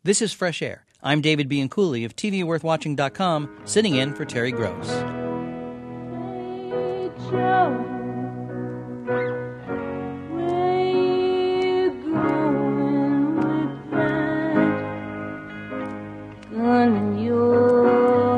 This is Fresh Air. I'm David Bianculli of TVWorthWatching.com, sitting in for Terry Gross. Hey Joe, where you going with that gun in your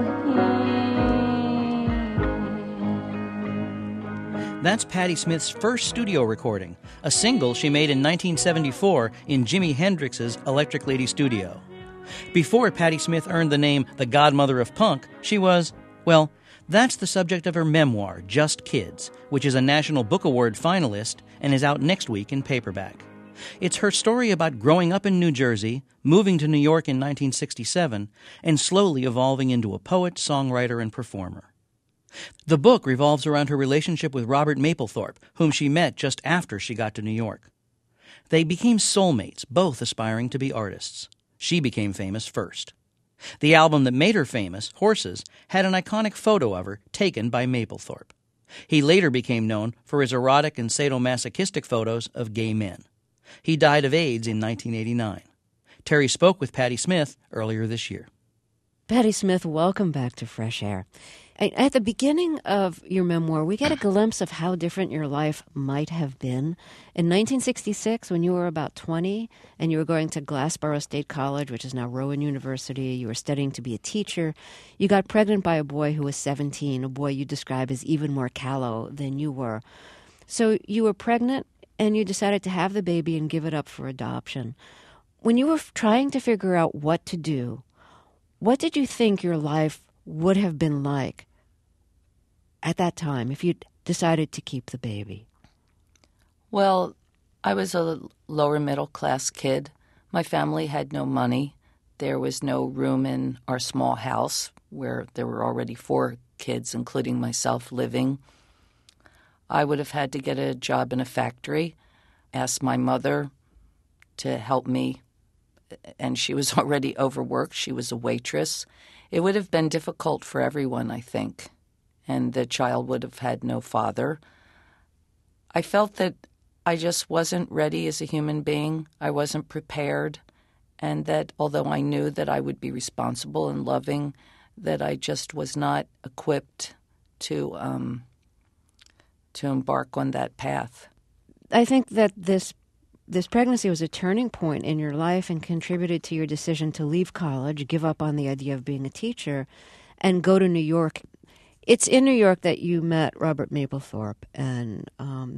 hand? That's Patti Smith's first studio recording, a single she made in 1974 in Jimi Hendrix's Electric Lady Studio. Before Patti Smith earned the name the godmother of punk, she was, well, that's the subject of her memoir, Just Kids, which is a National Book Award finalist and is out next week in paperback. It's her story about growing up in New Jersey, moving to New York in 1967, and slowly evolving into a poet, songwriter, and performer. The book revolves around her relationship with Robert Mapplethorpe, whom she met just after she got to New York. They became soulmates, both aspiring to be artists. She became famous first. The album that made her famous, Horses, had an iconic photo of her taken by Mapplethorpe. He later became known for his erotic and sadomasochistic photos of gay men. He died of AIDS in 1989. Terry spoke with Patti Smith earlier this year. Patti Smith, welcome back to Fresh Air. At the beginning of your memoir, we get a glimpse of how different your life might have been. In 1966, when you were about 20 and you were going to Glassboro State College, which is now Rowan University, you were studying to be a teacher, you got pregnant by a boy who was 17, a boy you describe as even more callow than you were. So you were pregnant and you decided to have the baby and give it up for adoption. When you were trying to figure out what to do, what did you think your life would have been like at that time if you'd decided to keep the baby? Well, I was a lower middle class kid. My family had no money. There was no room in our small house where there were already 4 kids, including myself, living. I would have had to get a job in a factory, ask my mother to help me, and she was already overworked. She was a waitress. It would have been difficult for everyone, I think, and the child would have had no father. I felt that I just wasn't ready as a human being. I wasn't prepared, and that although I knew that I would be responsible and loving, that I just was not equipped to embark on that path. I think that this pregnancy was a turning point in your life and contributed to your decision to leave college, give up on the idea of being a teacher, and go to New York. It's in New York that you met Robert Mapplethorpe, and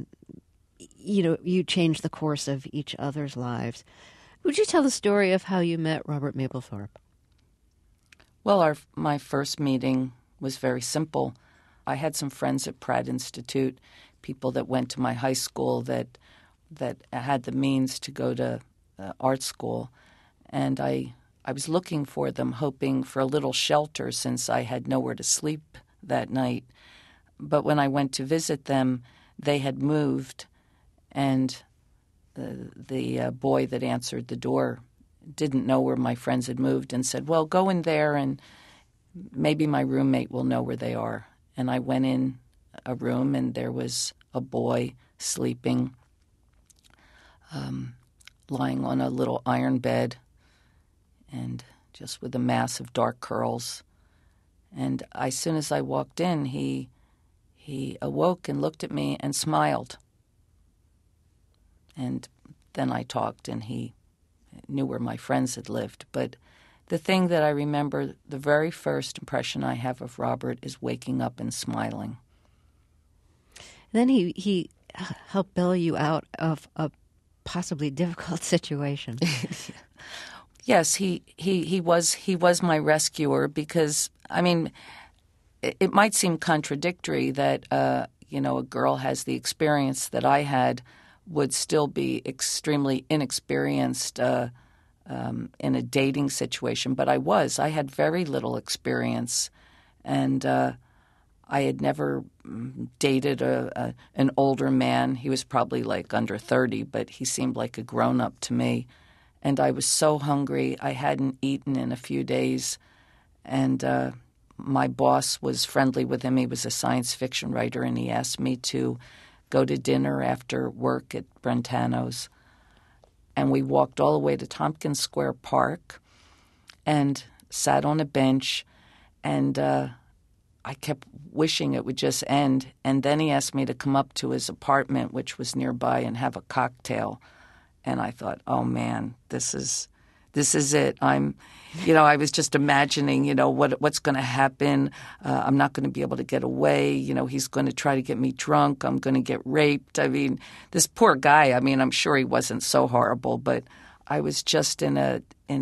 you changed the course of each other's lives. Would you tell the story of how you met Robert Mapplethorpe? Well, my first meeting was very simple. I had some friends at Pratt Institute, people that went to my high school that had the means to go to art school, and I was looking for them, hoping for a little shelter since I had nowhere to sleep that night. But when I went to visit them, they had moved, and the boy that answered the door didn't know where my friends had moved and said, well, go in there and maybe my roommate will know where they are. And I went in a room, and there was a boy sleeping, lying on a little iron bed and just with a mass of dark curls. And as soon as I walked in, he awoke and looked at me and smiled. And then I talked, and he knew where my friends had lived. But the thing that I remember, the very first impression I have of Robert is waking up and smiling. Then he helped bail you out of a possibly difficult situation. Yes, he was my rescuer because, I mean, it might seem contradictory that a girl has the experience that I had, would still be extremely inexperienced in a dating situation, but I had very little experience, and I had never dated an older man. He was probably like under 30, but he seemed like a grown-up to me. And I was so hungry. I hadn't eaten in a few days. And my boss was friendly with him. He was a science fiction writer, and he asked me to go to dinner after work at Brentano's. And we walked all the way to Tompkins Square Park. and sat on a bench, and I kept wishing it would just end. And then he asked me to come up to his apartment, which was nearby, and have a cocktail. And I thought, oh man, this is it. I was just imagining, what's going to happen. I'm not going to be able to get away. He's going to try to get me drunk. I'm going to get raped. I mean, this poor guy. I mean, I'm sure he wasn't so horrible, but I was just I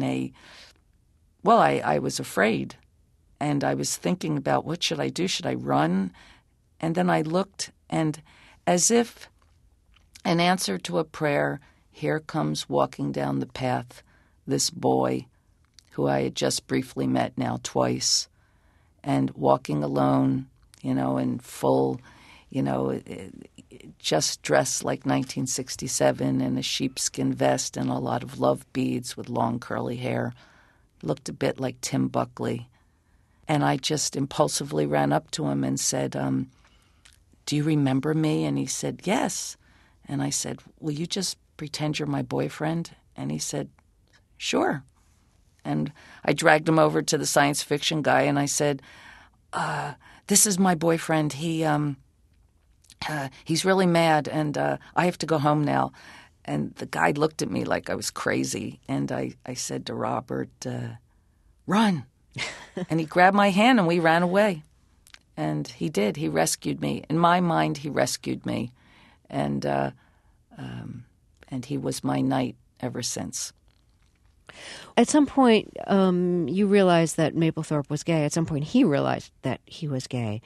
was afraid. And I was thinking about, what should I do? Should I run? And then I looked, and as if an answer to a prayer, here comes walking down the path this boy who I had just briefly met now twice, and walking alone, in full, just dressed like 1967 in a sheepskin vest and a lot of love beads with long curly hair. Looked a bit like Tim Buckley. And I just impulsively ran up to him and said, do you remember me? And he said, yes. And I said, will you just pretend you're my boyfriend? And he said, sure. And I dragged him over to the science fiction guy, and I said, this is my boyfriend. He's really mad, and I have to go home now. And the guy looked at me like I was crazy. And I said to Robert, run. And he grabbed my hand, and we ran away. And he did. He rescued me. In my mind, he rescued me. And he was my knight ever since. At some point, you realized that Mapplethorpe was gay. At some point, he realized that he was gay.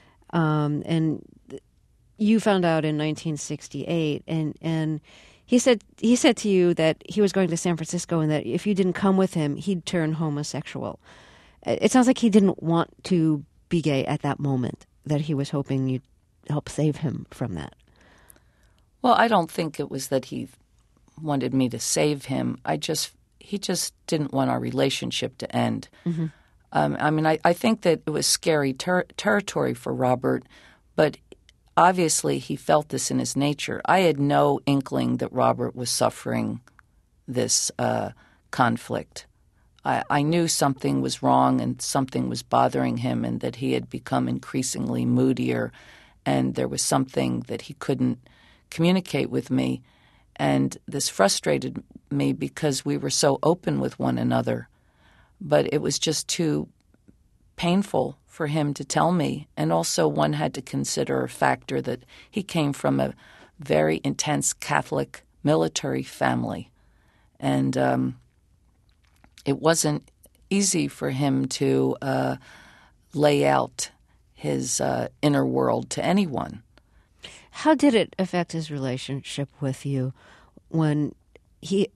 And you found out in 1968, and he said to you that he was going to San Francisco and that if you didn't come with him, he'd turn homosexual. It sounds like he didn't want to be gay at that moment, that he was hoping you'd help save him from that. Well, I don't think it was that he wanted me to save him. He just didn't want our relationship to end. Mm-hmm. I think that it was scary territory for Robert, but obviously he felt this in his nature. I had no inkling that Robert was suffering this conflict. I knew something was wrong and something was bothering him, and that he had become increasingly moodier, and there was something that he couldn't communicate with me. And this frustrated me because we were so open with one another. But it was just too painful for him to tell me. And also one had to consider a factor that he came from a very intense Catholic military family. And it wasn't easy for him to lay out his inner world to anyone. How did it affect his relationship with you when he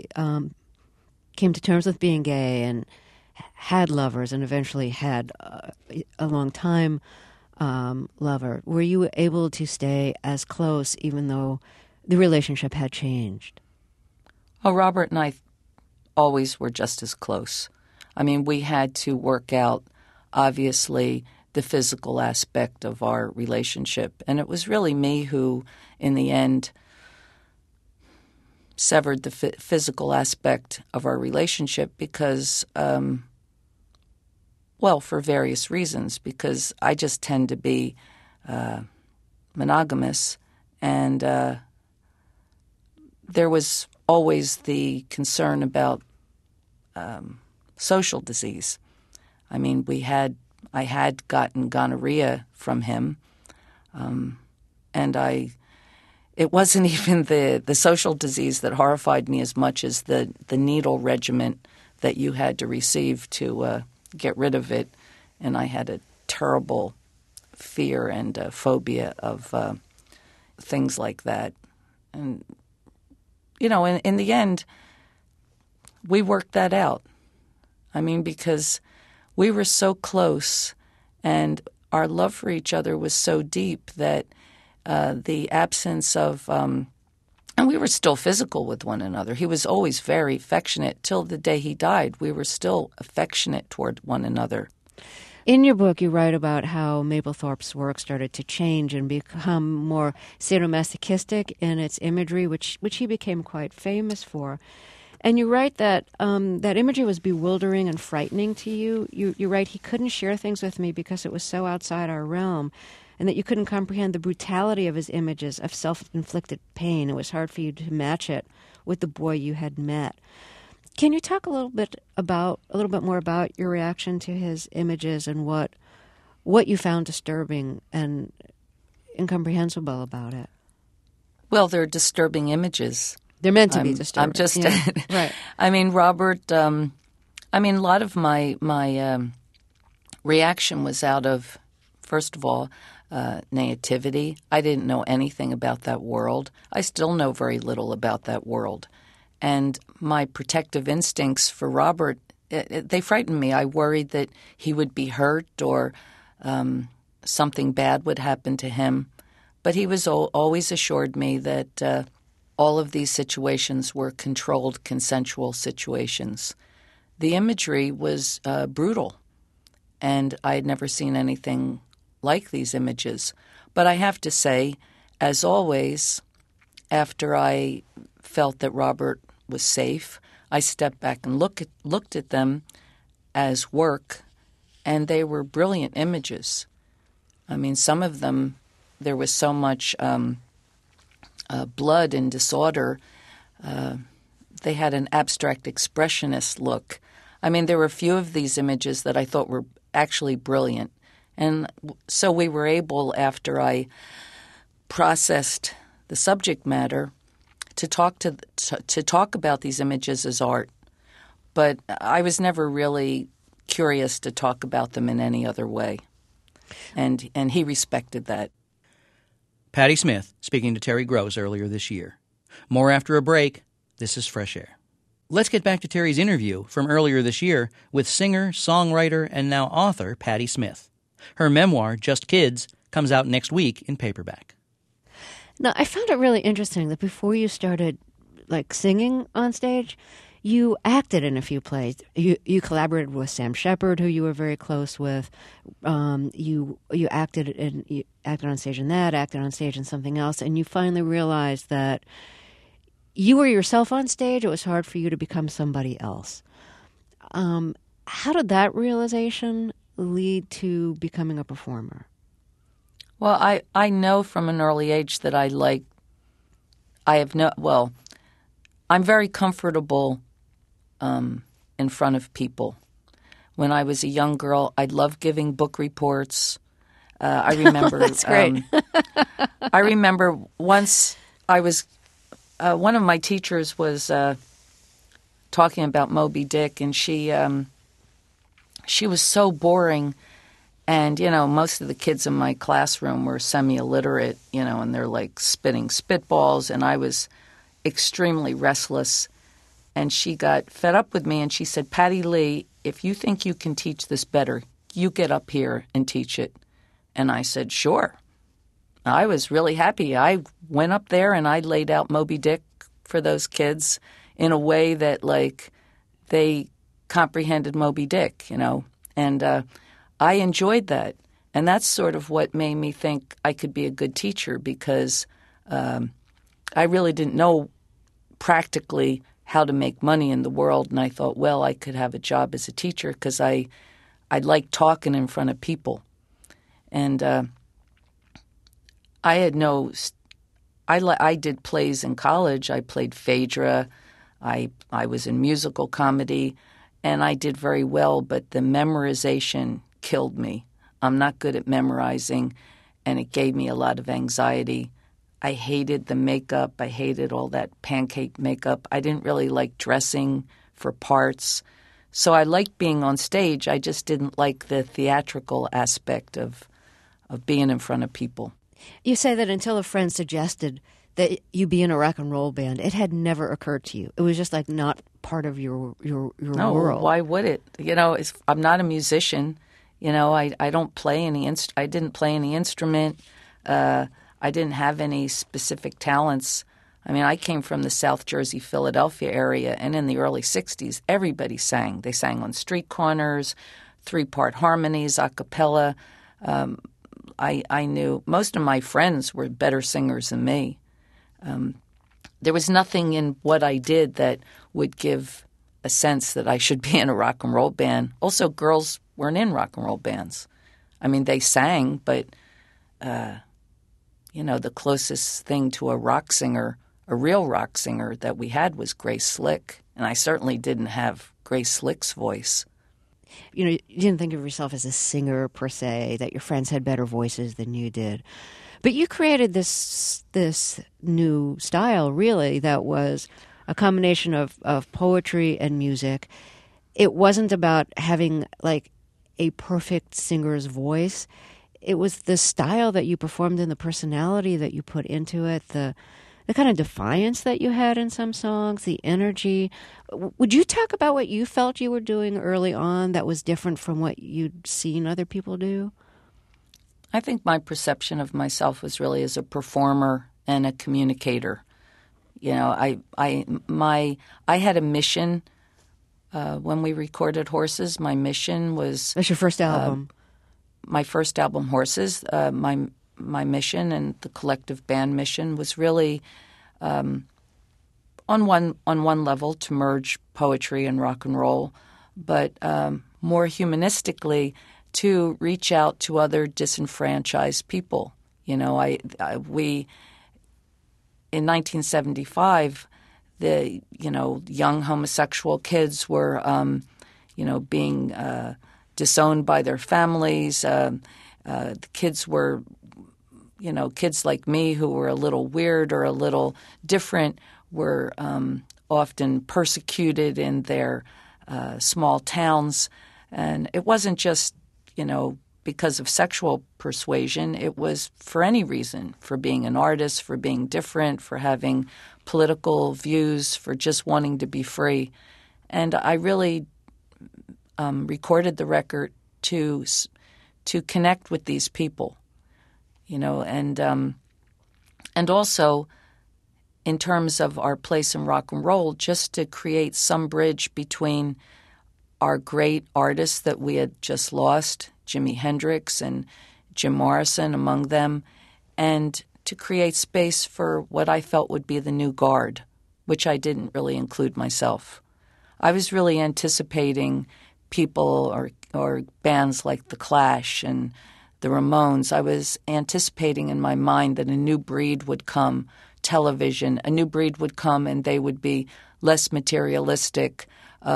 came to terms with being gay and had lovers and eventually had a long-time lover? Were you able to stay as close even though the relationship had changed? Oh, Robert and I always were just as close. I mean, we had to work out, obviously, the physical aspect of our relationship. And it was really me who, in the end, severed the physical aspect of our relationship because, for various reasons, because I just tend to be monogamous, and there was always the concern about social disease. I mean, I had gotten gonorrhea from him, and it wasn't even the social disease that horrified me as much as the needle regimen that you had to receive to get rid of it. And I had a terrible fear and phobia of things like that. And, in the end, we worked that out. I mean, because we were so close and our love for each other was so deep that the absence of and we were still physical with one another. He was always very affectionate. Till the day he died, we were still affectionate toward one another. In your book, you write about how Mapplethorpe's work started to change and become more sadomasochistic in its imagery, which he became quite famous for. And you write that that imagery was bewildering and frightening to you. You write, he couldn't share things with me because it was so outside our realm, and that you couldn't comprehend the brutality of his images of self-inflicted pain. It was hard for you to match it with the boy you had met. Can you talk a little bit more about your reaction to his images and what you found disturbing and incomprehensible about it? Well, they're disturbing images. They're meant to be disturbing. I'm just right. I mean, Robert. A lot of my reaction was out of, first of all, naivety. I didn't know anything about that world. I still know very little about that world, and my protective instincts for Robert, they frightened me. I worried that he would be hurt or something bad would happen to him. But he was always assured me that all of these situations were controlled, consensual situations. The imagery was brutal, and I had never seen anything like these images. But I have to say, as always, after I felt that Robert was safe, I stepped back and looked at them as work, and they were brilliant images. I mean, some of them, there was so much blood and disorder. They had an abstract expressionist look. I mean, there were a few of these images that I thought were actually brilliant. And so we were able, after I processed the subject matter, to talk about these images as art. But I was never really curious to talk about them in any other way. And he respected that. Patti Smith speaking to Terry Gross earlier this year. More after a break. This is Fresh Air. Let's get back to Terry's interview from earlier this year with singer, songwriter, and now author Patti Smith. Her memoir, Just Kids, comes out next week in paperback. Now, I found it really interesting that before you started singing on stage, you acted in a few plays. You collaborated with Sam Shepard, who you were very close with. You acted on stage in that, acted on stage in something else, and you finally realized that you were yourself on stage. It was hard for you to become somebody else. How did that realization lead to becoming a performer? Well, I know from an early age that I'm very comfortable in front of people. When I was a young girl, I loved giving book reports. I remember That's great. I remember once I was one of my teachers was talking about Moby Dick, and she was so boring. And, most of the kids in my classroom were semi-illiterate, and they're spitting spitballs, and I was extremely restless. And she got fed up with me, and she said, "Patti Lee, if you think you can teach this better, you get up here and teach it." And I said, "Sure." I was really happy. I went up there and I laid out Moby Dick for those kids in a way that, they comprehended Moby Dick, and I enjoyed that. And that's sort of what made me think I could be a good teacher, because I really didn't know practically how to make money in the world. And I thought, well, I could have a job as a teacher because I like talking in front of people. And I did plays in college. I played Phaedra. I was in musical comedy, and I did very well, but the memorization killed me. I'm not good at memorizing, and it gave me a lot of anxiety. I hated the makeup. I hated all that pancake makeup. I didn't really like dressing for parts. So I liked being on stage. I just didn't like the theatrical aspect of being in front of people. You say that until a friend suggested that you be in a rock and roll band, it had never occurred to you. It was just not part of your No, world. Why would it? I'm not a musician. I don't play any. I didn't play any instrument. I didn't have any specific talents. I mean, I came from the South Jersey, Philadelphia area, and in the early 60s, everybody sang. They sang on street corners, 3-part harmonies, a cappella. I knew most of my friends were better singers than me. There was nothing in what I did that would give a sense that I should be in a rock and roll band. Also, girls weren't in rock and roll bands. I mean, they sang, but, the closest thing to a rock singer, a real rock singer that we had was Grace Slick. And I certainly didn't have Grace Slick's voice. You didn't think of yourself as a singer per se, that your friends had better voices than you did. But you created this new style, really, that was a combination of poetry and music. It wasn't about having, like, a perfect singer's voice. It was the style that you performed and the personality that you put into it, the kind of defiance that you had in some songs, the energy. Would you talk about what you felt you were doing early on that was different from what you'd seen other people do? I think my perception of myself was really as a performer and a communicator. I had a mission when we recorded Horses. My mission was... That's your first album. My first album, Horses. My mission and the collective band mission was really, on one level, to merge poetry and rock and roll, but more humanistically, to reach out to other disenfranchised people. In 1975, the young homosexual kids were being disowned by their families. The kids were, kids like me who were a little weird or a little different were often persecuted in their small towns. And it wasn't just, because of sexual persuasion. It was for any reason, for being an artist, for being different, for having political views, for just wanting to be free. And I really recorded the record to connect with these people, and also in terms of our place in rock and roll, just to create some bridge between our great artists that we had just lost, Jimi Hendrix and Jim Morrison among them, and to create space for what I felt would be the new guard, which I didn't really include myself. I was really anticipating people or bands like The Clash and the Ramones. I was anticipating in my mind that a new breed would come, television, a new breed would come, and they would be less materialistic,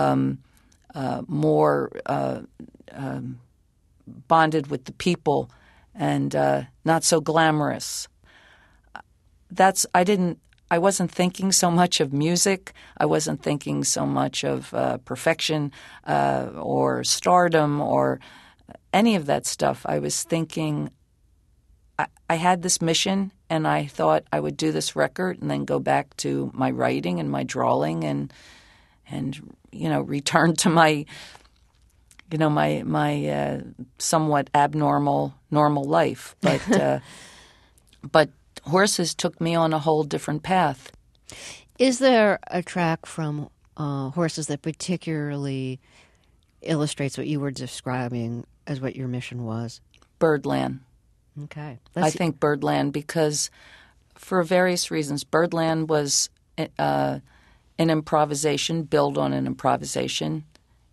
more bonded with the people, and not so glamorous. I wasn't thinking so much of music. I wasn't thinking so much of perfection or stardom or any of that stuff. I was thinking I had this mission, and I thought I would do this record and then go back to my writing and my drawing and return to my somewhat abnormal normal life. But Horses took me on a whole different path. Is there a track from Horses that particularly illustrates what you were describing as what your mission was? Birdland. Okay. I think Birdland because for various reasons. Birdland was an improvisation, built on an improvisation.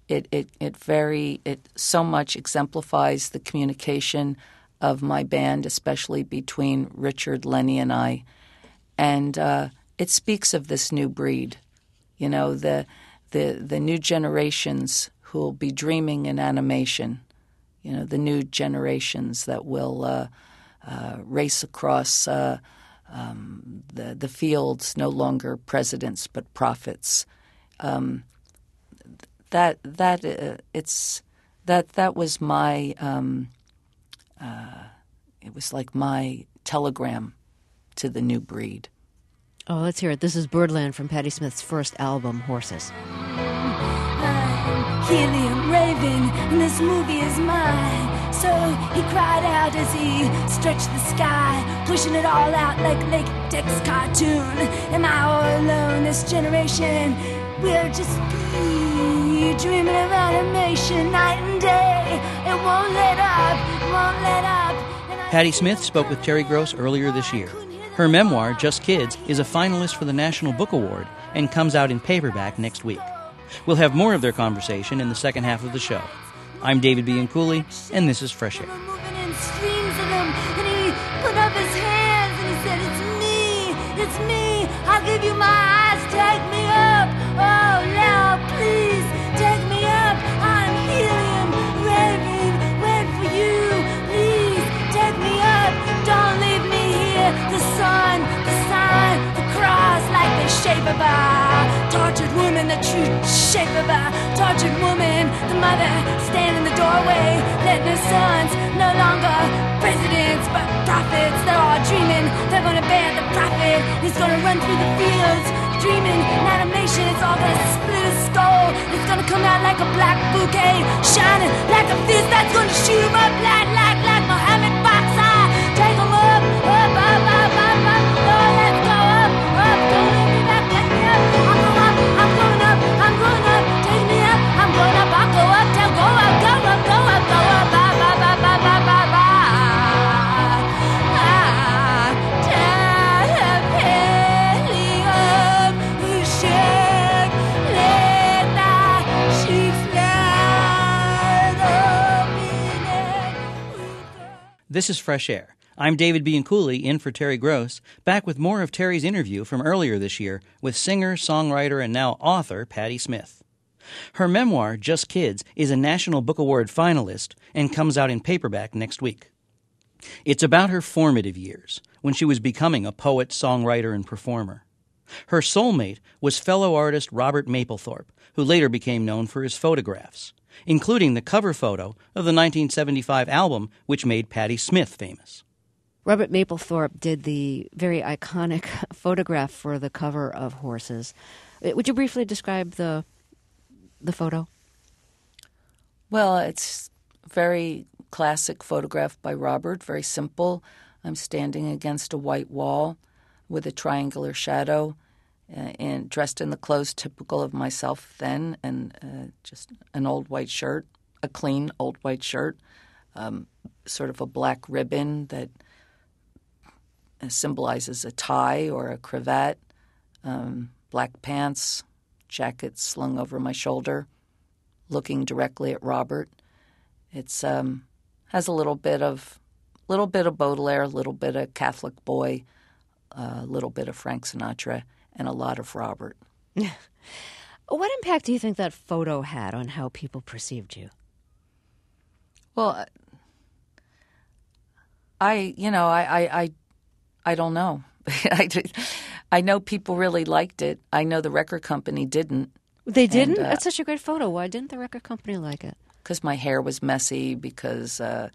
It so much exemplifies the communication of my band, especially between Richard, Lenny, and I. And it speaks of this new breed, the new generations who will be dreaming in animation, the new generations that will race across the fields, no longer presidents but prophets. That was my it was like my telegram to the new breed. Oh, let's hear it. This is Birdland from Patti Smith's first album, Horses. I'm helium raving, and this movie is mine. So he cried out as he stretched the sky, pushing it all out like latex cartoon. Am I all alone? This generation will just be dreaming of animation night and day. It won't let up, it won't let up. Patti Smith spoke with Terry Gross earlier this year. Her memoir, Just Kids, is a finalist for the National Book Award and comes out in paperback next week. We'll have more of their conversation in the second half of the show. I'm David Bianculli, and this is Fresh Air. Moving in streams of them, and he put up his hands and he said, it's me, I'll give you my eyes, take me up, oh Lord, please, take me up, I'm helium, raving, wait for you, please, take me up, don't leave me here, the sun, the sign, the cross, like the shape of a tortured woman, the true shape of a tortured woman, the mother stand in the doorway, letting her sons no longer presidents but prophets. They're all dreaming they're gonna bear the prophet. He's gonna run through the fields dreaming animation. It's all gonna split his skull. It's gonna come out like a black bouquet, shining like a fist that's gonna shoot him up like Mohammed Boxer. Take him up, up, up, up, up, up. Oh, let's go up, up. Don't let me back, let me up. I'm going up, I'm going up, I'm going up. Take me up, I'm going up, I'll go up, tell go up, go up, go up, go up, up, up, up, up, up, up, up. This is Fresh Air. I'm David Bianculli, in for Terry Gross, back with more of Terry's interview from earlier this year with singer, songwriter, and now author Patti Smith. Her memoir, Just Kids, is a National Book Award finalist and comes out in paperback next week. It's about her formative years, when she was becoming a poet, songwriter, and performer. Her soulmate was fellow artist Robert Mapplethorpe, who later became known for his photographs, including the cover photo of the 1975 album which made Patti Smith famous. Robert Mapplethorpe did the very iconic photograph for the cover of Horses. Would you briefly describe the photo? Well, it's a very classic photograph by Robert, very simple. I'm standing against a white wall with a triangular shadow and dressed in the clothes typical of myself then, and just an old white shirt, a clean old white shirt, sort of a black ribbon that symbolizes a tie or a cravat, black pants, jacket slung over my shoulder, looking directly at Robert. It's has a little bit of Baudelaire, a little bit of Catholic boy, a little bit of Frank Sinatra, and a lot of Robert. What impact do you think that photo had on how people perceived you? Well, I don't know. I know people really liked it. I know the record company didn't. They didn't? That's such a great photo. Why didn't the record company like it? Because my hair was messy, because, it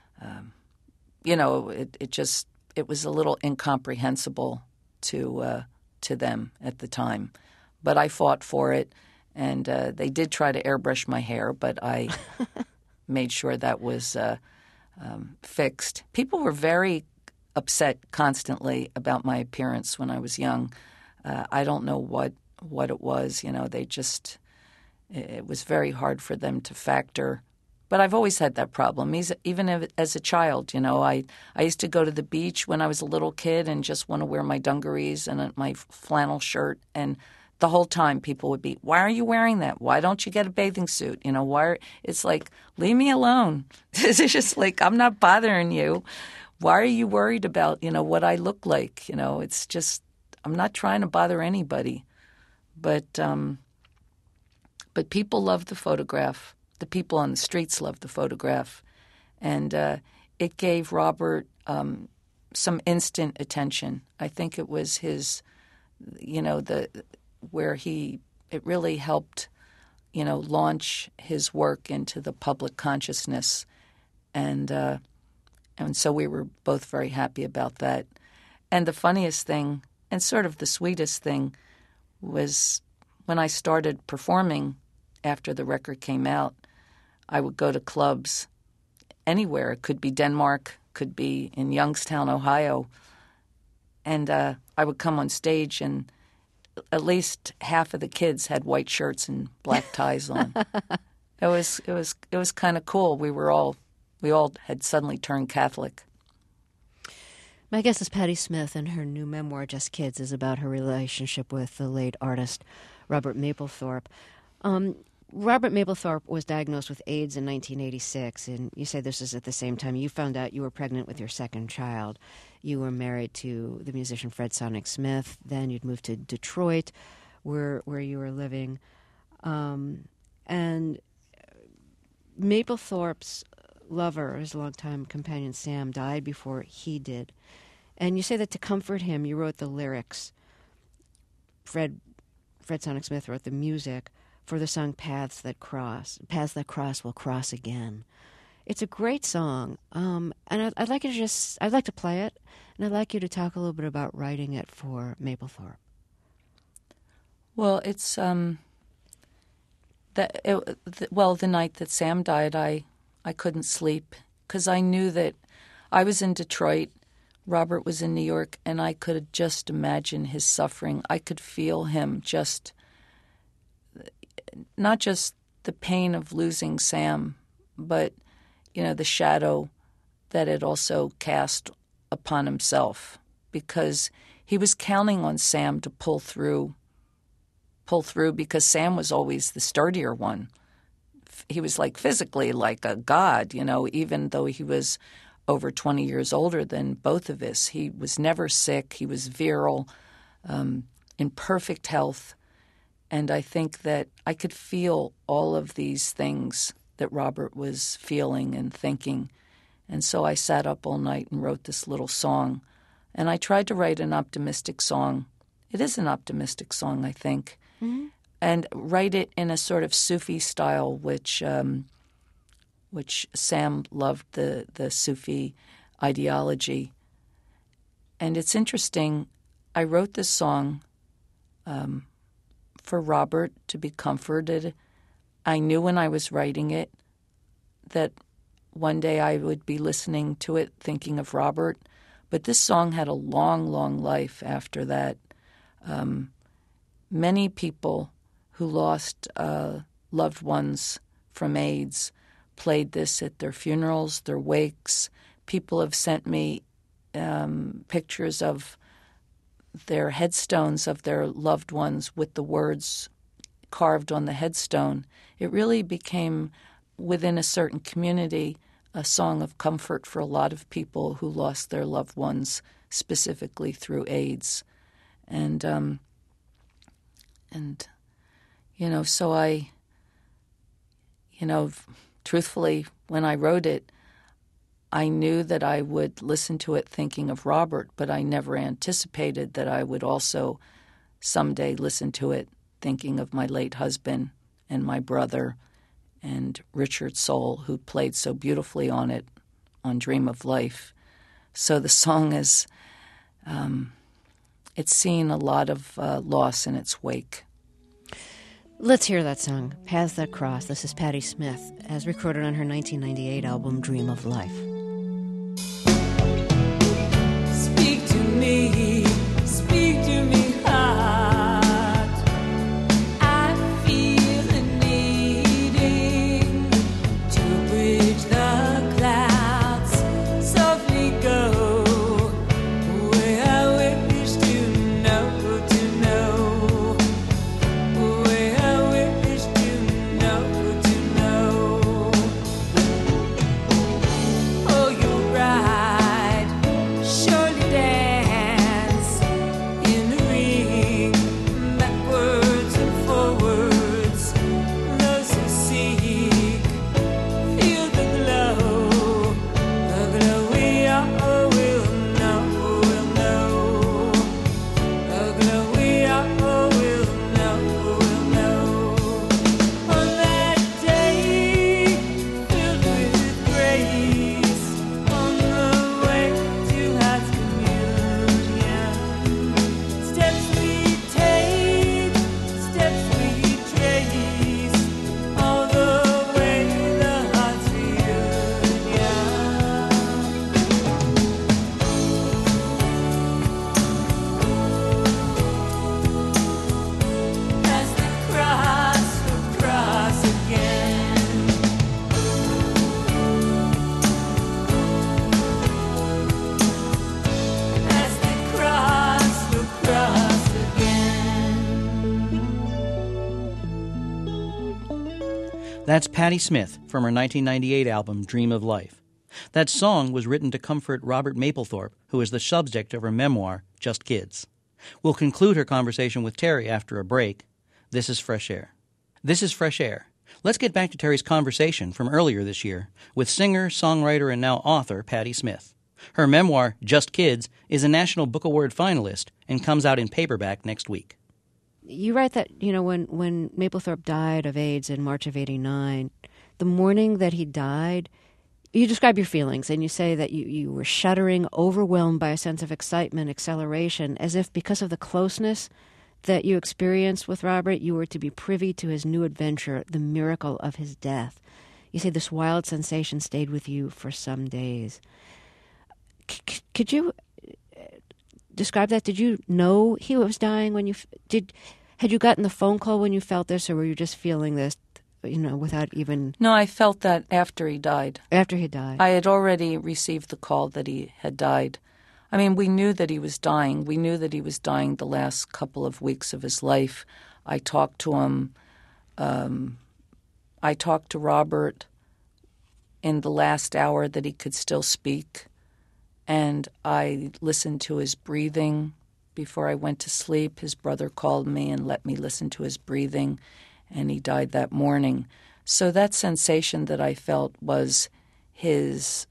was a little incomprehensible to them at the time. But I fought for it, and they did try to airbrush my hair, but I made sure that was fixed. People were very upset constantly about my appearance when I was young. I don't know what it was. It was very hard for them to factor. But I've always had that problem, even as a child. I used to go to the beach when I was a little kid and just want to wear my dungarees and my flannel shirt. And the whole time people would be, why are you wearing that? Why don't you get a bathing suit? It's like, leave me alone. It's just like, I'm not bothering you. Why are you worried about, what I look like? It's just, I'm not trying to bother anybody. But people love the photograph. The people on the streets loved the photograph. And it gave Robert some instant attention. I think it was his, it really helped, launch his work into the public consciousness. And so we were both very happy about that. And the funniest thing, and sort of the sweetest thing, was when I started performing after the record came out. I would go to clubs anywhere. It could be Denmark, could be in Youngstown, Ohio. And I would come on stage, and at least half of the kids had white shirts and black ties on. It was kind of cool. We all had suddenly turned Catholic. My guest is Patti Smith, and her new memoir, Just Kids, is about her relationship with the late artist Robert Mapplethorpe. Robert Mapplethorpe was diagnosed with AIDS in 1986, and you say this is at the same time you found out you were pregnant with your second child. You were married to the musician Fred Sonic Smith. Then you'd moved to Detroit, where you were living. And Mapplethorpe's lover, his longtime companion Sam, died before he did. And you say that to comfort him, you wrote the lyrics. Fred Sonic Smith wrote the music for the song Paths That Cross. Paths That Cross Will Cross Again. It's a great song, and I'd like to play it, and I'd like you to talk a little bit about writing it for Mapplethorpe. Well, it's the night that Sam died, I couldn't sleep because I knew that I was in Detroit, Robert was in New York, and I could just imagine his suffering. I could feel him just, not just the pain of losing Sam, but, the shadow that it also cast upon himself, because he was counting on Sam to pull through because Sam was always the sturdier one. He was physically like a god, even though he was over 20 years older than both of us. He was never sick. He was virile, in perfect health. And I think that I could feel all of these things that Robert was feeling and thinking. And so I sat up all night and wrote this little song. And I tried to write an optimistic song. It is an optimistic song, I think. Mm-hmm. And write it in a sort of Sufi style, which Sam loved the Sufi ideology. And it's interesting, I wrote this song for Robert to be comforted. I knew when I was writing it that one day I would be listening to it thinking of Robert. But this song had a long, long life after that. Many people who lost loved ones from AIDS played this at their funerals, their wakes. People have sent me pictures of their headstones of their loved ones with the words carved on the headstone. It really became, within a certain community, a song of comfort for a lot of people who lost their loved ones, specifically through AIDS. And so I, truthfully, when I wrote it, I knew that I would listen to it thinking of Robert, but I never anticipated that I would also someday listen to it thinking of my late husband and my brother and Richard Soul, who played so beautifully on it, on Dream of Life. So the song is, it's seen a lot of loss in its wake. Let's hear that song, Paths That Cross. This is Patti Smith, as recorded on her 1998 album, Dream of Life. Speak to me, heart. I feel the needing to bridge the clouds, softly go where I wish to know, where I wish to know. That's Patti Smith from her 1998 album Dream of Life. That song was written to comfort Robert Mapplethorpe, who is the subject of her memoir, Just Kids. We'll conclude her conversation with Terry after a break. This is Fresh Air. This is Fresh Air. Let's get back to Terry's conversation from earlier this year with singer, songwriter, and now author Patti Smith. Her memoir, Just Kids, is a National Book Award finalist and comes out in paperback next week. You write that, when Mapplethorpe died of AIDS in March of '89, the morning that he died, you describe your feelings, and you say that you were shuddering, overwhelmed by a sense of excitement, acceleration, as if because of the closeness that you experienced with Robert, you were to be privy to his new adventure, the miracle of his death. You say this wild sensation stayed with you for some days. Could you describe that? Did you know he was dying when you had you gotten the phone call when you felt this, or were you just feeling this, without even? No, I felt that after he died. After he died. I had already received the call that he had died. I mean, we knew that he was dying. We knew that he was dying the last couple of weeks of his life. I talked to him. I talked to Robert in the last hour that he could still speak. And I listened to his breathing before I went to sleep. His brother called me and let me listen to his breathing, and he died that morning. So that sensation that I felt was his,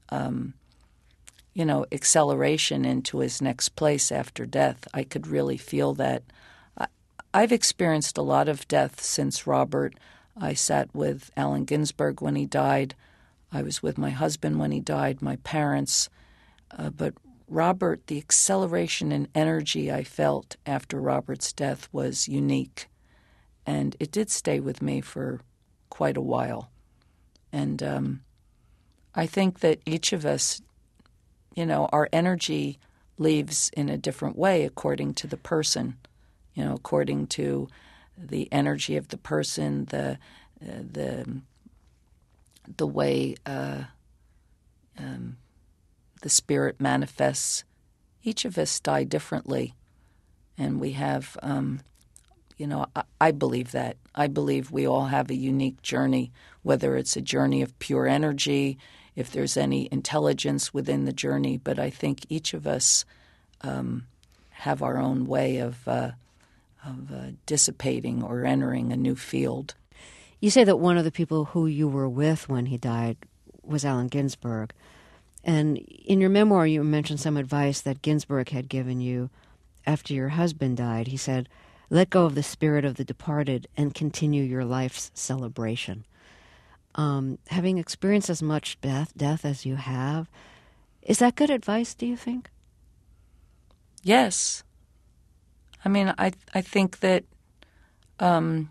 acceleration into his next place after death. I could really feel that. I've experienced a lot of death since Robert. I sat with Allen Ginsberg when he died. I was with my husband when he died, my parents. But Robert, the acceleration and energy I felt after Robert's death was unique. And it did stay with me for quite a while. And I think that each of us, our energy leaves in a different way according to the person, according to the energy of the person, the way the spirit manifests. Each of us die differently, and we have, I believe that. I believe we all have a unique journey, whether it's a journey of pure energy, if there's any intelligence within the journey, but I think each of us have our own way of dissipating or entering a new field. You say that one of the people who you were with when he died was Allen Ginsberg. And in your memoir, you mentioned some advice that Ginsberg had given you after your husband died. He said, let go of the spirit of the departed and continue your life's celebration. Having experienced as much death as you have, is that good advice, do you think? Yes. I mean, I think that, the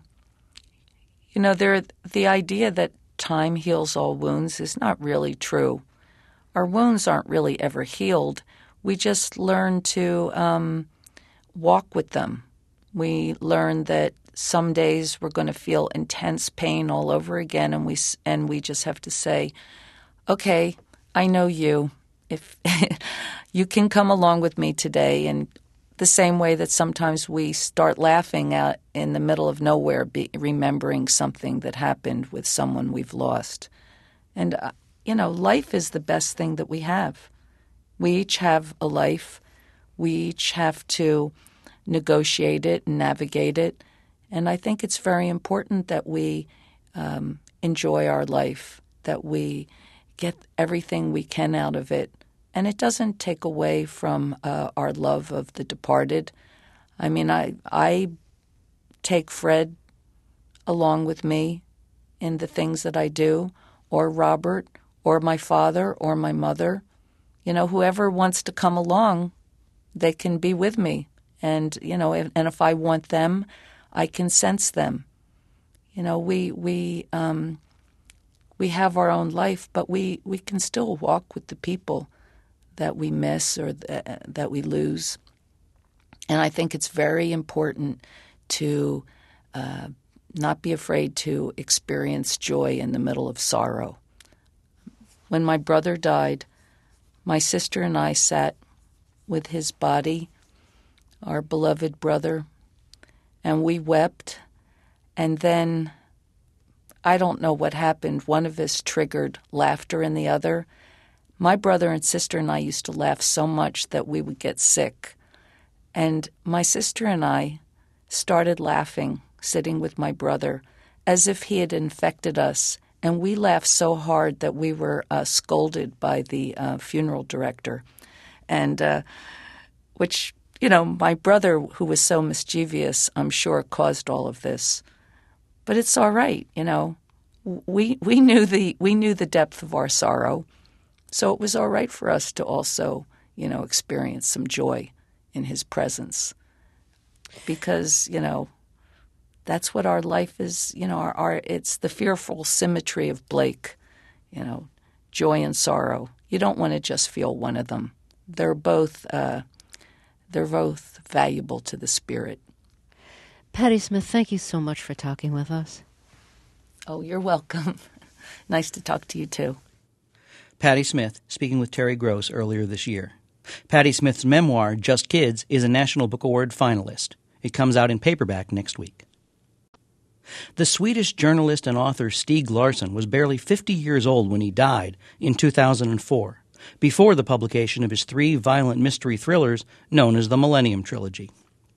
idea that time heals all wounds is not really true. Our wounds aren't really ever healed. We just learn to walk with them. We learn that some days we're going to feel intense pain all over again, and we just have to say, okay, I know you. If you can come along with me today, and the same way that sometimes we start laughing out in the middle of nowhere, remembering something that happened with someone we've lost. And life is the best thing that we have. We each have a life. We each have to negotiate it and navigate it. And I think it's very important that we enjoy our life, that we get everything we can out of it. And it doesn't take away from our love of the departed. I mean, I take Fred along with me in the things that I do, or Robert, or my father, or my mother. Whoever wants to come along, they can be with me. And, and if I want them, I can sense them. We have our own life, but we can still walk with the people that we miss or that we lose. And I think it's very important to not be afraid to experience joy in the middle of sorrow. When my brother died, my sister and I sat with his body, our beloved brother, and we wept. And then I don't know what happened. One of us triggered laughter in the other. My brother and sister and I used to laugh so much that we would get sick. And my sister and I started laughing, sitting with my brother, as if he had infected us. And we laughed so hard that we were scolded by the funeral director. And which, my brother, who was so mischievous, I'm sure caused all of this. But it's all right, We knew the depth of our sorrow, so it was all right for us to also, experience some joy in his presence, because that's what our life is. It's the fearful symmetry of Blake, joy and sorrow. You don't want to just feel one of them. They're both valuable to the spirit. Patti Smith, thank you so much for talking with us. Oh, you're welcome. Nice to talk to you, too. Patti Smith speaking with Terry Gross earlier this year. Patti Smith's memoir, Just Kids, is a National Book Award finalist. It comes out in paperback next week. The Swedish journalist and author Stieg Larsson was barely 50 years old when he died in 2004, before the publication of his 3 violent mystery thrillers known as the Millennium Trilogy.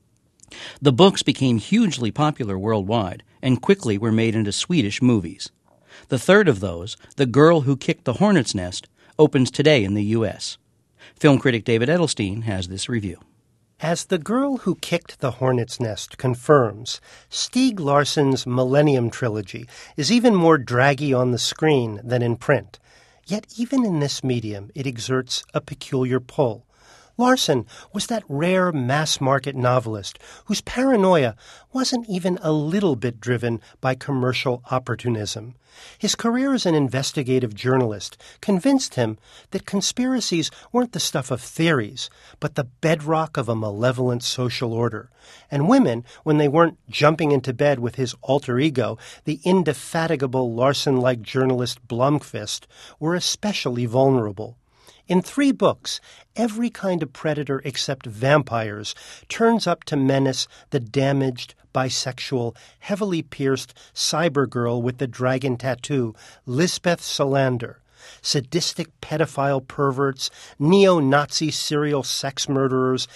The books became hugely popular worldwide and quickly were made into Swedish movies. The third of those, The Girl Who Kicked the Hornet's Nest, opens today in the U.S. Film critic David Edelstein has this review. As The Girl Who Kicked the Hornet's Nest confirms, Stieg Larsson's Millennium Trilogy is even more draggy on the screen than in print. Yet even in this medium, it exerts a peculiar pull. Larsson was that rare mass-market novelist whose paranoia wasn't even a little bit driven by commercial opportunism. His career as an investigative journalist convinced him that conspiracies weren't the stuff of theories, but the bedrock of a malevolent social order. And women, when they weren't jumping into bed with his alter ego, the indefatigable Larsson-like journalist Blomkvist, were especially vulnerable. In 3 books, every kind of predator except vampires turns up to menace the damaged, bisexual, heavily pierced cyber girl with the dragon tattoo, Lisbeth Salander. Sadistic pedophile perverts, neo-Nazi serial sex murderers,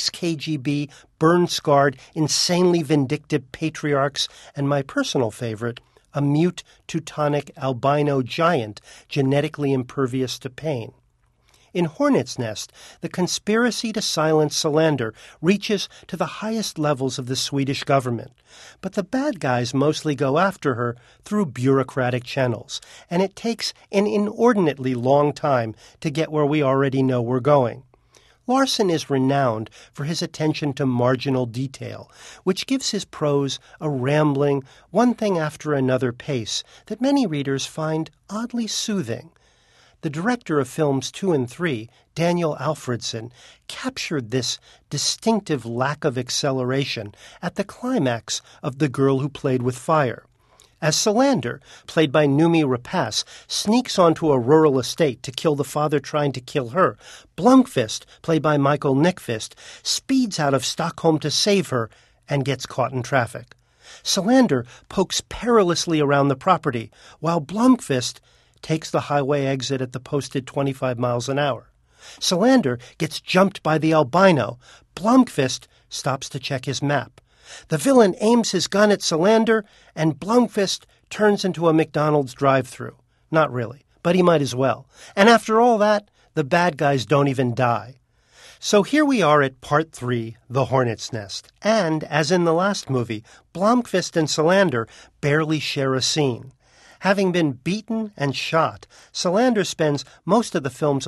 ex-KGB, burn-scarred, insanely vindictive patriarchs, and my personal favorite, a mute Teutonic albino giant genetically impervious to pain. In Hornet's Nest, the conspiracy to silence Salander reaches to the highest levels of the Swedish government. But the bad guys mostly go after her through bureaucratic channels, and it takes an inordinately long time to get where we already know we're going. Larsson is renowned for his attention to marginal detail, which gives his prose a rambling, one thing after another pace that many readers find oddly soothing. The director of films 2 and 3, Daniel Alfredson, captured this distinctive lack of acceleration at the climax of The Girl Who Played with Fire. As Salander, played by Noomi Rapace, sneaks onto a rural estate to kill the father trying to kill her, Blomkvist, played by Michael Nyqvist, speeds out of Stockholm to save her and gets caught in traffic. Salander pokes perilously around the property, while Blomkvist takes the highway exit at the posted 25 miles an hour. Salander gets jumped by the albino. Blomkvist stops to check his map. The villain aims his gun at Salander, and Blomkvist turns into a McDonald's drive-thru. Not really, but he might as well. And after all that, the bad guys don't even die. So here we are at Part 3, The Hornet's Nest. And, as in the last movie, Blomkvist and Salander barely share a scene. Having been beaten and shot, Salander spends most of the film's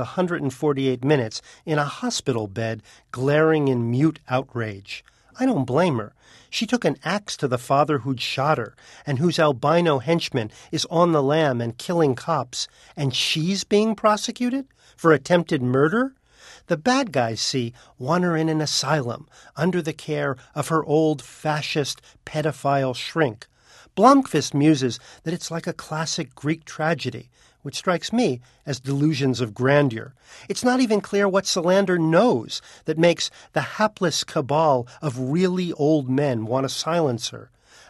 148 minutes in a hospital bed, glaring in mute outrage. I don't blame her. She took an axe to the father who'd shot her, and whose albino henchman is on the lam and killing cops, and she's being prosecuted for attempted murder? The bad guys, see, want her in an asylum, under the care of her old fascist pedophile shrink. Blomkvist muses that it's like a classic Greek tragedy, which strikes me as delusions of grandeur. It's not even clear what Salander knows that makes the hapless cabal of really old men want to silence her.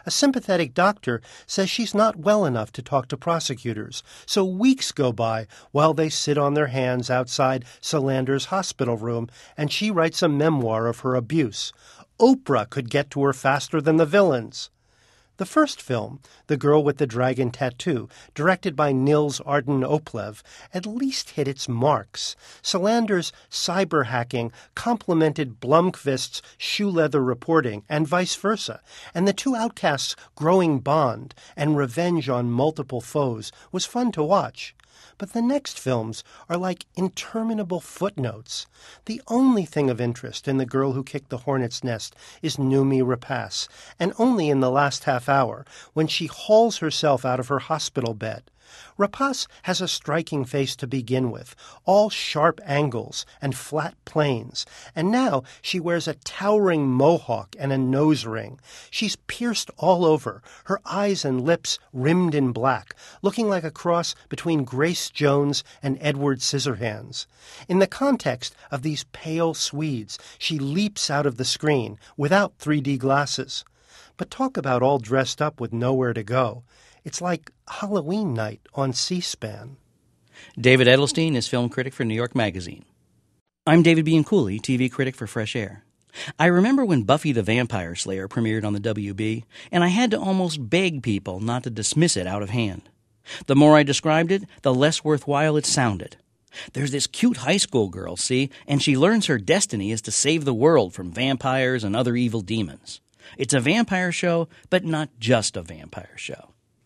A sympathetic doctor says she's not well enough to talk to prosecutors, so weeks go by while they sit on their hands outside Solander's hospital room, and she writes a memoir of her abuse. Oprah could get to her faster than the villains. The first film, The Girl with the Dragon Tattoo, directed by Nils Arden Oplev, at least hit its marks. Solander's cyber hacking complemented Blomqvist's shoe leather reporting and vice versa, and the two outcasts' growing bond and revenge on multiple foes was fun to watch. But the next films are like interminable footnotes. The only thing of interest in The Girl Who Kicked the Hornet's Nest is Noomi Rapace, and only in the last half hour, when she hauls herself out of her hospital bed. Rapace has a striking face to begin with, all sharp angles and flat planes, and now she wears a towering mohawk and a nose ring. She's pierced all over, her eyes and lips rimmed in black, looking like a cross between Grace Jones and Edward Scissorhands. In the context of these pale Swedes, she leaps out of the screen without 3D glasses. But talk about all dressed up with nowhere to go. It's like Halloween night on C-SPAN. David Edelstein is film critic for New York Magazine. I'm David Bianculli, TV critic for Fresh Air. I remember when Buffy the Vampire Slayer premiered on the WB, and I had to almost beg people not to dismiss it out of hand. The more I described it, the less worthwhile it sounded. There's this cute high school girl, see, and she learns her destiny is to save the world from vampires and other evil demons. It's a vampire show, but not just a vampire show.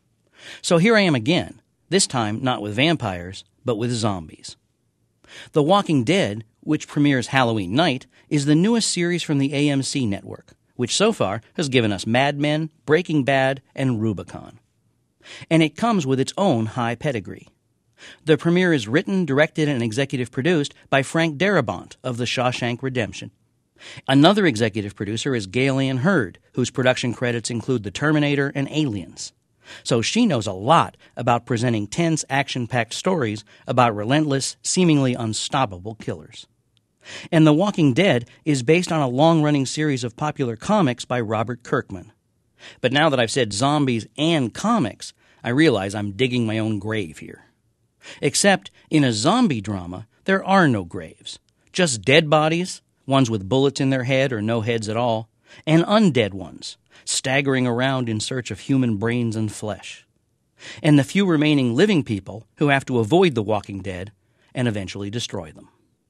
So here I am again, this time not with vampires, but with zombies. The Walking Dead, which premieres Halloween night, is the newest series from the AMC network, which so far has given us Mad Men, Breaking Bad, and Rubicon. And it comes with its own high pedigree. The premiere is written, directed, and executive produced by Frank Darabont of The Shawshank Redemption. Another executive producer is Gale Ann Hurd, whose production credits include The Terminator and Aliens. So she knows a lot about presenting tense, action-packed stories about relentless, seemingly unstoppable killers. And The Walking Dead is based on a long-running series of popular comics by Robert Kirkman. But now that I've said zombies and comics, I realize I'm digging my own grave here. Except, in a zombie drama, there are no graves. Just dead bodies, ones with bullets in their head or no heads at all, and undead ones, staggering around in search of human brains and flesh. And the few remaining living people who have to avoid the Walking Dead and eventually destroy them.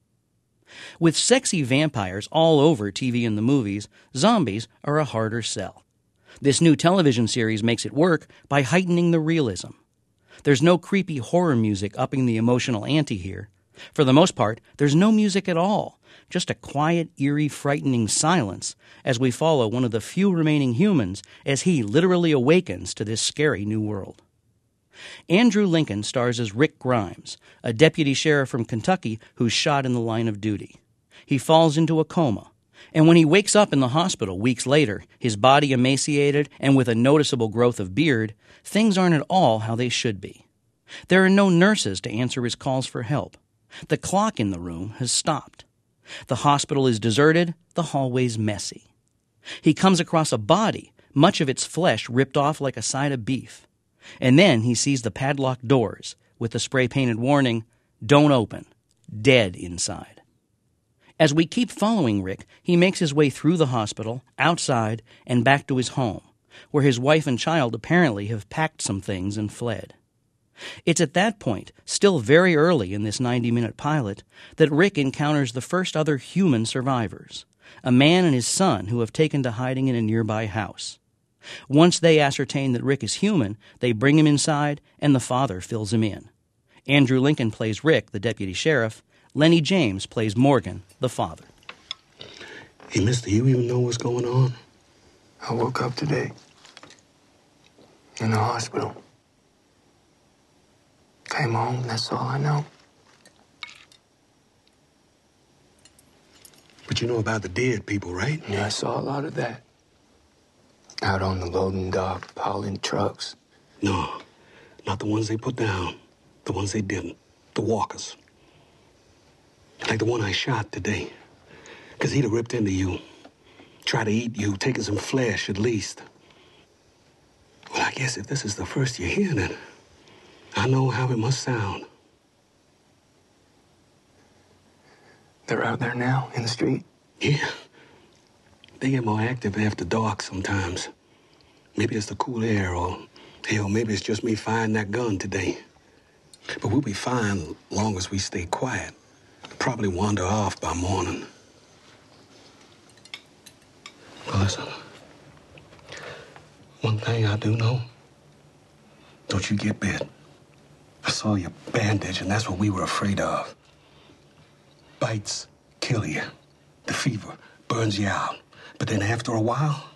With sexy vampires all over TV and the movies, zombies are a harder sell. This new television series makes it work by heightening the realism. There's no creepy horror music upping the emotional ante here. For the most part, there's no music at all, just a quiet, eerie, frightening silence as we follow one of the few remaining humans as he literally awakens to this scary new world. Andrew Lincoln stars as Rick Grimes, a deputy sheriff from Kentucky who's shot in the line of duty. He falls into a coma, and when he wakes up in the hospital weeks later, his body emaciated and with a noticeable growth of beard, things aren't at all how they should be. There are no nurses to answer his calls for help. The clock in the room has stopped. The hospital is deserted, the hallways messy. He comes across a body, much of its flesh ripped off like a side of beef. And then he sees the padlocked doors with the spray-painted warning, "Don't open, dead inside." As we keep following Rick, he makes his way through the hospital, outside, and back to his home, where his wife and child apparently have packed some things and fled. It's at that point, still very early in this 90-minute pilot, that Rick encounters the first other human survivors, a man and his son who have taken to hiding in a nearby house. Once they ascertain that Rick is human, they bring him inside, and the father fills him in. Andrew Lincoln plays Rick, the deputy sheriff. Lenny James plays Morgan, the father. Hey, mister, you even know what's going on? I woke up today in the hospital. Came home, that's all I know. But you know about the dead people, right? Yeah, I saw a lot of that. Out on the loading dock, piling trucks. No, not the ones they put down. The ones they didn't. The walkers. Like the one I shot today. Because he'd have ripped into you. Tried to eat you, taking some flesh at least. Well, I guess if this is the first you're hearing it, I know how it must sound. They're out there now, in the street? Yeah. They get more active after dark sometimes. Maybe it's the cool air, or hell, maybe it's just me firing that gun today. But we'll be fine as long as we stay quiet. Probably wander off by morning. Well, listen. One thing I do know. Don't you get bit. I saw your bandage, and that's what we were afraid of. Bites kill you. The fever burns you out. But then after a while,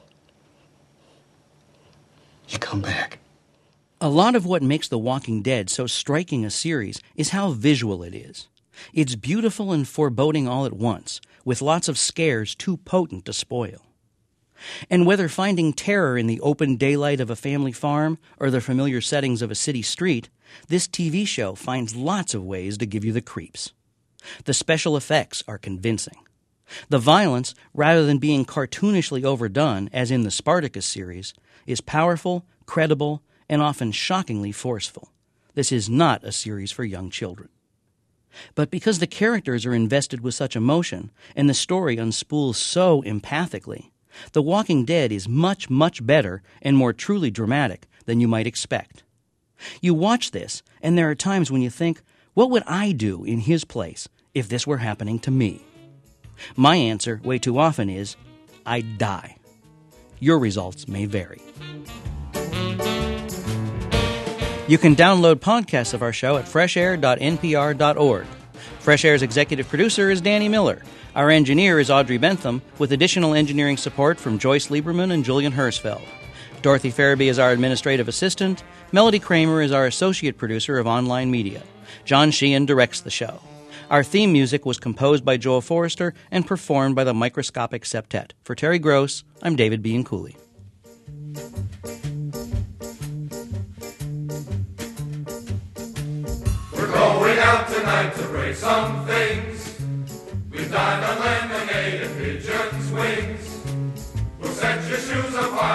you come back. A lot of what makes The Walking Dead so striking a series is how visual it is. It's beautiful and foreboding all at once, with lots of scares too potent to spoil. And whether finding terror in the open daylight of a family farm or the familiar settings of a city street, this TV show finds lots of ways to give you the creeps. The special effects are convincing. The violence, rather than being cartoonishly overdone, as in the Spartacus series, is powerful, credible, and often shockingly forceful. This is not a series for young children. But because the characters are invested with such emotion, and the story unspools so empathically, The Walking Dead is much, much better and more truly dramatic than you might expect. You watch this, and there are times when you think, what would I do in his place if this were happening to me? My answer, way too often, is, I'd die. Your results may vary. You can download podcasts of our show at freshair.npr.org. Fresh Air's executive producer is Danny Miller. Our engineer is Audrey Bentham, with additional engineering support from Joyce Lieberman and Julian Hersfeld. Dorothy Farabee is our administrative assistant. Melody Kramer is our associate producer of online media. John Sheehan directs the show. Our theme music was composed by Joel Forrester and performed by the Microscopic Septet. For Terry Gross, I'm David Bianculli. We're going out tonight to break some things. We've dined on lemonade and pigeon's wings. We'll set your shoes apart.